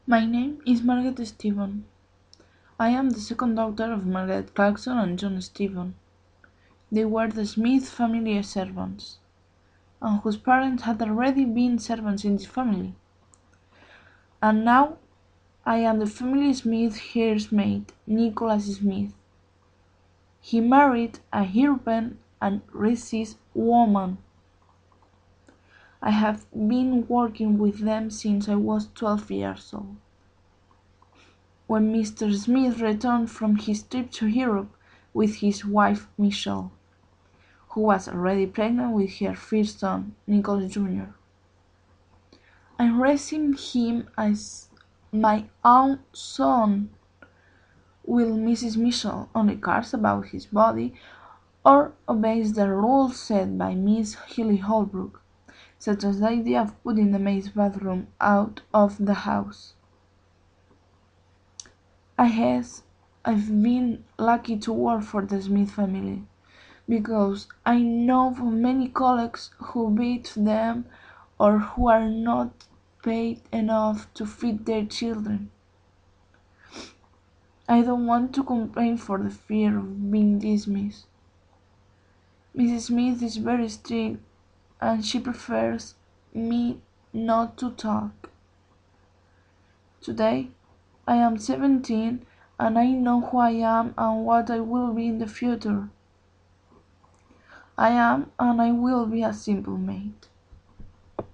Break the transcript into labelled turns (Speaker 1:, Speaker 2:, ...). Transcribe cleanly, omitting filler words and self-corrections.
Speaker 1: My name is Margaret Stephen. I am the second daughter of Margaret Clarkson and John Stephen. They were the Smith family servants, and whose parents had already been servants in this family. And now I am the family Smith heir's mate, Nicholas Smith. He married a European and racist woman. I have been working with them since I was 12 years old. When Mr. Smith returned from his trip to Europe with his wife Michelle, who was already pregnant with her first son, Nicholas Jr. I'm raising him as my own son. Will Mrs. Mitchell only cares about his body or obeys the rules set by Miss Hilly Holbrook, such as the idea of putting the maid's bathroom out of the house? I guess I've been lucky to work for the Smith family, because I know of many colleagues who beat them or who are not paid enough to feed their children. I don't want to complain for the fear of being dismissed. Mrs. Smith is very strict and she prefers me not to talk. Today, I am 17 and I know who I am and what I will be in the future. I am and I will be a simple maid.